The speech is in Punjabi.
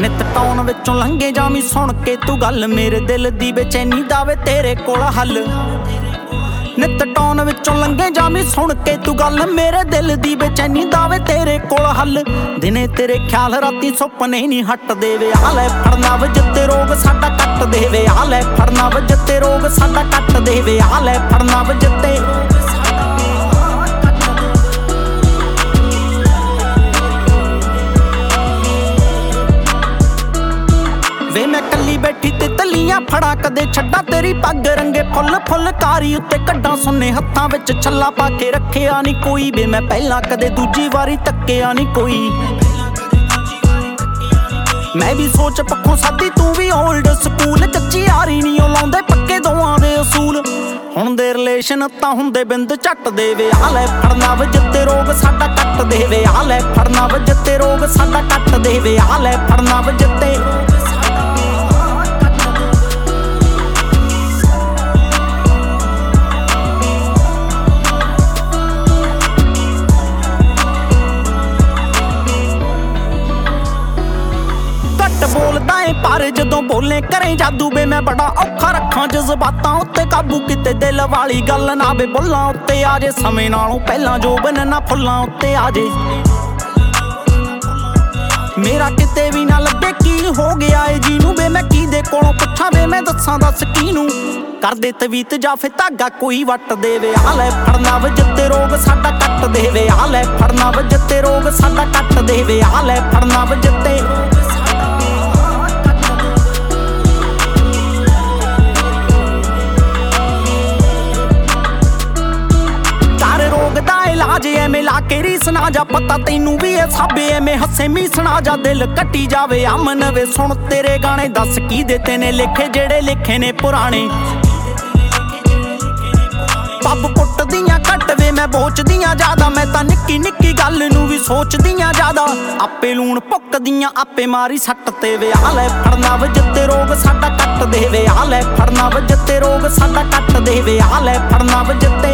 ਨਿਤ ਟੌਣ ਵਿੱਚੋਂ ਲੰਘੇ ਜਾਵੀਂ ਸੁਣ ਕੇ ਤੂੰ ਗੱਲ, ਮੇਰੇ ਦਿਲ ਦੀ ਬੇਚੈਨੀ ਦਾ ਵੇ ਤੇਰੇ ਕੋਲ ਹੱਲ। ਨਿਤ ਟੌਣ ਵਿੱਚੋਂ ਲੰਘੇ ਜਾਵੀਂ ਸੁਣ ਕੇ ਤੂੰ ਗੱਲ, ਮੇਰੇ ਦਿਲ ਦੀ ਬੇਚੈਨੀ ਦਾ ਵੇ ਤੇਰੇ ਕੋਲ ਹੱਲ। ਦਿਨੇ ਤੇਰੇ ਖਿਆਲ ਰਾਤੀ ਸੁਪਨੇ ਨਹੀਂ ਹਟਦੇ ਵੇ, ਆ ਲੈ ਫੜਨਾ ਵਜ ਤੇ ਰੋਗ ਸਾਡਾ ਕੱਟ ਦੇ ਵੇ, ਆ ਲੈ ਫੜਨਾ ਵਜ ਤੇ ਰੋਗ ਸਾਡਾ ਕੱਟ ਦੇ ਵੇ, ਆ ਲੈ ਫੜਨਾ ਵਜ ਤੇ ਵੇ। ਮੈਂ ਕੱਲੀ ਬੈਠੀ ਤੇ ਤਲੀਆਂ ਫੜਾ ਕਦੇ ਛੱਡਾ ਤੇਰੀ ਪੱਗ ਰੰਗੇ ਫੁੱਲ ਫੁੱਲ ਕਾਰੀ ਉੱਤੇ ਕੱਢਾਂ ਸੁੰਨੇ ਹੱਥਾਂ ਵਿੱਚ ਛੱਲਾ ਪਾ ਕੇ ਰੱਖਿਆ ਨਹੀਂ ਕੋਈ ਵੇ। ਮੈਂ ਪਹਿਲਾਂ ਕਦੇ ਦੂਜੀ ਵਾਰੀ ਤੱਕਿਆ ਨਹੀਂ ਕੋਈ। ਮੈਂ ਵੀ ਸੋਚ ਪੱਖੋਂ ਸਾਦੀ ਤੂੰ ਵੀ ਓਲਡ ਸਕੂਲ, ਕੱਚੀ ਯਾਰੀ ਨਹੀਂ ਉਹ ਲਾਉਂਦੇ ਪੱਕੇ ਦੋਵਾਂ ਦੇ ਅਸੂਲ। ਹੁਣ ਦੇ ਰਿਲੇਸ਼ਨ ਤਾਂ ਹੁੰਦੇ ਬਿੰਦ ਝੱਟ ਦੇ ਵੇ, ਆ ਲੈ ਫੜਨਾ ਵਜ ਤੇ ਰੋਗ ਸਾਡਾ ਕੱਟ ਦੇ ਵੇ, ਆ ਲੈ ਫੜਨਾ ਵਜ ਤੇ ਰੋਗ ਸਾਡਾ ਕੱਟ ਦੇ ਵੇ, ਆ ਲੈ ਫੜਨਾ ਵਜ ਤੇ ਬੋਲਦਾ ਏ ਪਰ ਜਦੋਂ ਬੋਲੇ ਕਰੇ ਜਾਦੂ ਵੇ। ਮੈਂ ਬੜਾ ਔਖਾ ਰੱਖਾਂ ਜਜ਼ਬਾਤਾਂ ਉੱਤੇ ਕਾਬੂ, ਕਿਤੇ ਦਿਲ ਵਾਲੀ ਗੱਲ ਨਾ ਵੇ ਬੁੱਲਾਂ ਉੱਤੇ ਆ ਜੇ। ਸਮੇਂ ਨਾਲੋਂ ਪਹਿਲਾਂ ਜੋ ਬਣਨਾ ਫੁੱਲਾਂ ਉੱਤੇ ਆ ਜੇ। ਮੇਰਾ ਕਿਤੇ ਵੀ ਨਾ ਲੱਭੇ ਕੀ ਹੋ ਗਿਆ ਏ ਜੀ ਨੂੰ ਵੇ। ਮੈਂ ਕਿਹਦੇ ਕੋਲੋਂ ਪੁੱਛਾਂ ਵੇ, ਮੈਂ ਦੱਸਾਂ ਦੱਸ ਕਿਹਨੂੰ। ਕਰਦੇ ਤਵੀਤ ਜਾਂ ਫੇ ਧਾਗਾ ਕੋਈ ਵੱਟ ਦੇਵੇ, ਆ ਲੈ ਫੜਨਾ ਵਜ ਤੇ ਰੋਗ ਸਾਡਾ ਕੱਟ ਦੇਵੇ, ਆ ਲੈ ਫੜਨਾ ਵਜ ਤੇ ਰੋਗ ਸਾਡਾ ਕੱਟ ਦੇਵੇ, ਆ ਲੈ ਫੜਨਾ ਵਜ ਤੇ ਦਾ ਇਲਾਜ ਐਵੇਂ ਲਾ ਕੇ ਰੀਸ ਨਾ ਜਾ, ਪਤਾ ਤੈਨੂੰ ਵੀ ਇਹ ਸਾਬੇ ਐਵੇਂ ਹੱਸੇ ਮੀਸਣਾ ਜਾ। ਦਿਲ ਕੱਟੀ ਜਾਵੇ ਅਮਨ ਵੇ ਸੁਣ ਤੇਰੇ ਗਾਣੇ, ਦੱਸ ਕੀ ਦਿੱਤੇ ਨੇ ਲਿਖੇ ਜਿਹੜੇ ਲਿਖੇ ਨੇ ਪੁਰਾਣੇ। ਪੱਬ ਪੁੱਟਦੀਆਂ ਘੱਟ ਵੇ ਮੈਂ ਬੋਚਦੀਆਂ ਜ਼ਿਆਦਾ, ਮੈਂ ਤਾਂ ਨਿੱਕੀ ਨਿੱਕੀ ਗੱਲ ਨੂੰ ਵੀ ਸੋਚਦੀਆਂ ਜ਼ਿਆਦਾ। ਆਪੇ ਲੂਣ ਭੁੱਕਦੀਆਂ ਆਪੇ ਮਾਰੀ ਸੱਟ ਤੇ ਵੇ, ਆ ਲੈ ਫੜਨਾ ਵਜ ਤੇ ਰੋਗ ਸਾਡਾ ਕੱਟ ਦੇ ਵੇ, ਆ ਲੈ ਫੜਨਾ ਵਜ ਤੇ ਰੋਗ ਸਾਡਾ ਕੱਟ ਦੇ ਵੇ, ਆ ਲੈ ਫੜਨਾ ਵਜ ਤੇ